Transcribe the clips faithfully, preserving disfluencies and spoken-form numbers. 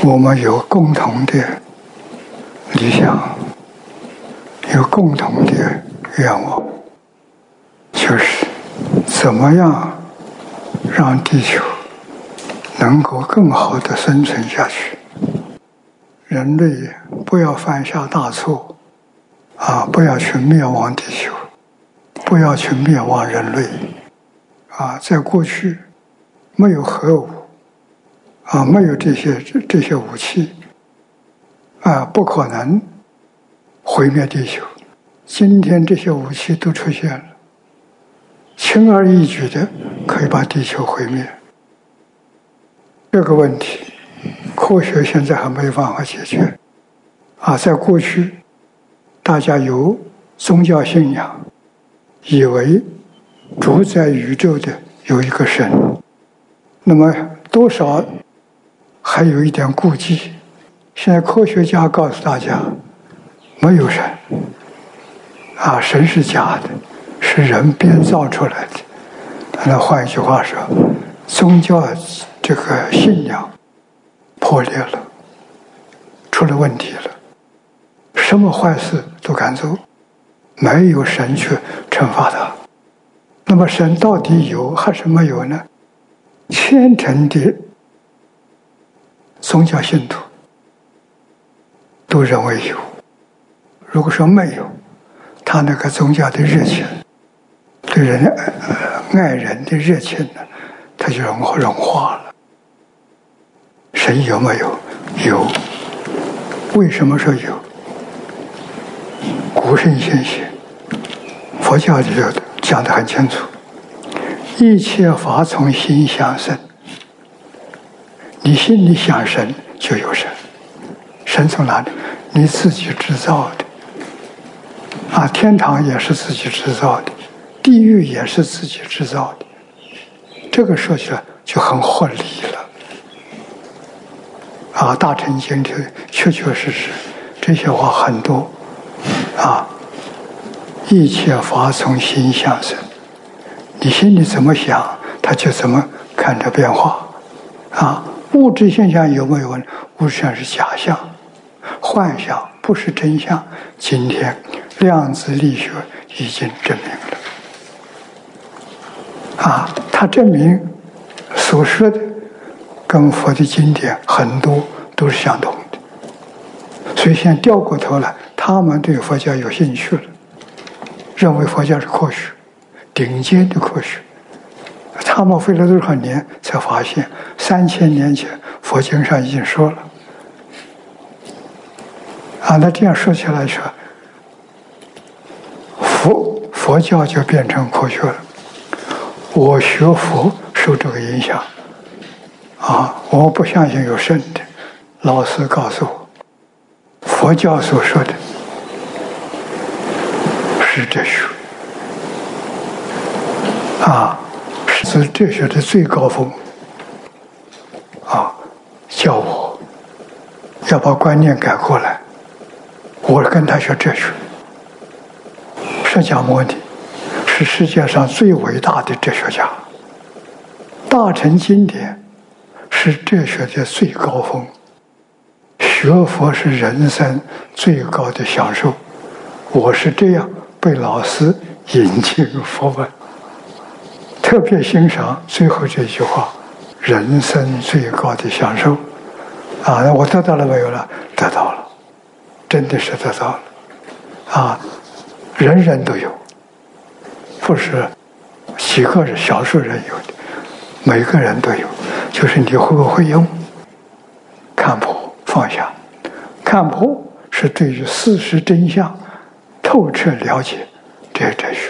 我们有共同的理想，有共同的愿望，就是怎么样让地球能够更好的生存下去，人类不要犯下大错啊，不要去灭亡地球，不要去灭亡人类啊！在过去没有核武啊，没有这些这这些武器啊，不可能毁灭地球。今天这些武器都出现了，轻而易举的可以把地球毁灭。这个问题，科学现在还没有办法解决啊！在过去，大家有宗教信仰，以为主宰宇宙的有一个神，那么多少还有一点顾忌。现在科学家告诉大家，没有神啊，神是假的，是人编造出来的。那换一句话说，宗教这个信仰破裂了，出了问题了，什么坏事都敢做，没有神去惩罚他。那么神到底有还是没有呢？虔诚的宗教信徒都认为有。如果说没有，他那个宗教的热情，对人呃爱人的热情呢，他就融融化了。神有没有？有。为什么说有？古圣先贤，佛教里头讲得很清楚，一切法从心想生。你心里想神，就有神。神从哪里？你自己制造的。啊，天堂也是自己制造的，地狱也是自己制造的。这个说起来就很合理了。啊，大乘经里确确实实这些话很多。啊，一切法从心想生。你心里怎么想，它就怎么看着变化。啊，物质现象有没有问？物质现象是假象、幻想，不是真相。今天量子力学已经证明了。啊，它证明所说的跟佛的经典很多都是相同的。所以现在掉过头来，他们对佛教有兴趣了，认为佛教是科学，顶尖的科学。他们费了多少年才发现，三千年前佛经上已经说了。啊，那这样说起来说，佛佛教就变成科学了。我学佛受这个影响，啊，我不相信有神的。老师告诉我，佛教所说的是哲学，啊，是哲学的最高峰。啊，叫我要把观念改过来。我跟他学哲学。释迦牟尼是世界上最伟大的哲学家，大乘经典是哲学的最高峰，学佛是人生最高的享受。我是这样被老师引进佛门，特别欣赏最后这句话：人生最高的享受。啊，我得到了没有了？得到了。真的是得到了，啊，人人都有，不是几个人、少数人有的，每个人都有，就是你会不会用？看破放下，看破是对于事实真相透彻了解，这是哲学。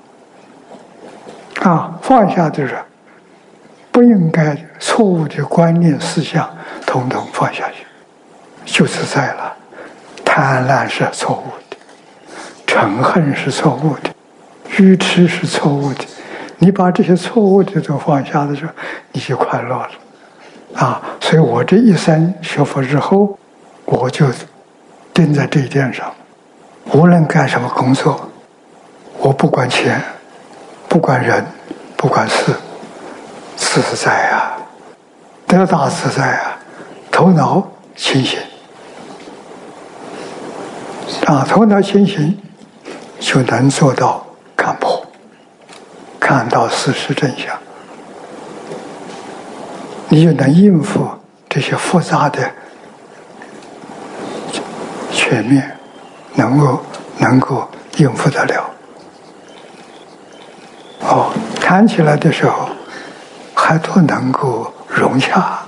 啊，放下就是不应该错误的观念思想，统统放下去，就自在了。贪婪是错误的，嗔恨是错误的，愚痴是错误的。你把这些错误的都放下的时候，你就快乐了。啊，所以我这一生学佛之后，我就定在这一点上。无论干什么工作，我不管钱，不管人，不管事，自在啊，得大自在啊，头脑清醒。打通了清醒，就能做到看破，看到事实真相，你就能应付这些复杂的全面，能够能够应付得了。哦，谈起来的时候还都能够融洽。